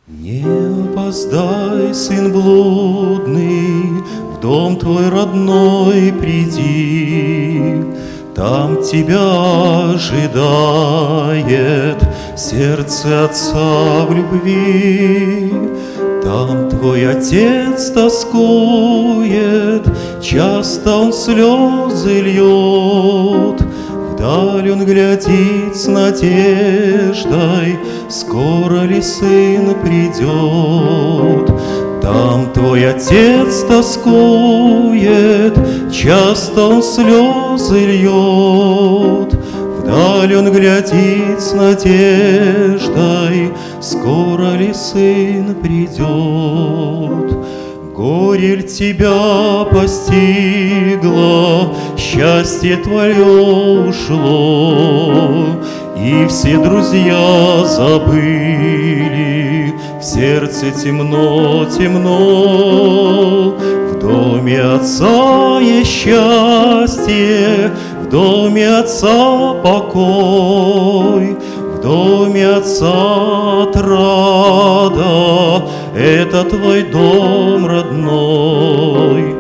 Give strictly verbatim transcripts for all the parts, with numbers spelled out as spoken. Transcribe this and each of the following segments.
Не опоздай, сын блудный, в дом твой родной приди. Там тебя ожидает сердце отца в любви. Там твой отец тоскует, часто он слезы льет. Вдаль он глядит с надеждой, скоро ли сын придет. Там твой отец тоскует, часто он слезы льет. Вдаль он глядит с надеждой, скоро ли сын придет. Горе ль тебя постигло, счастье твое ушло, и все друзья забыли, в сердце темно, темно. В доме отца есть счастье, в доме отца покой, в доме отца отрада, это твой дом родной.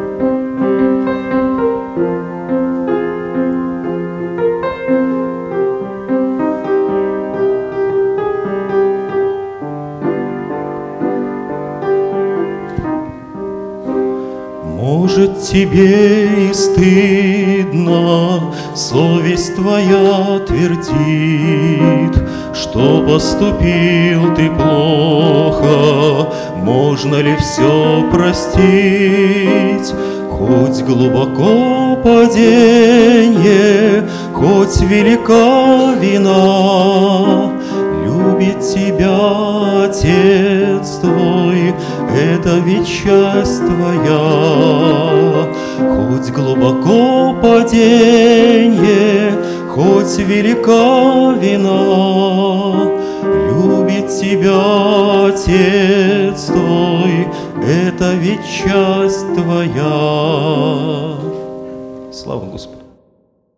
Может, тебе и стыдно, совесть твоя твердит, что поступил ты плохо, можно ли все простить? Хоть глубоко падение, хоть велика вина, любит тебя отец твой, это ведь часть твоя. Хоть глубоко падение, хоть велика вина, любит тебя отец твой, это ведь часть твоя. Слава Господу!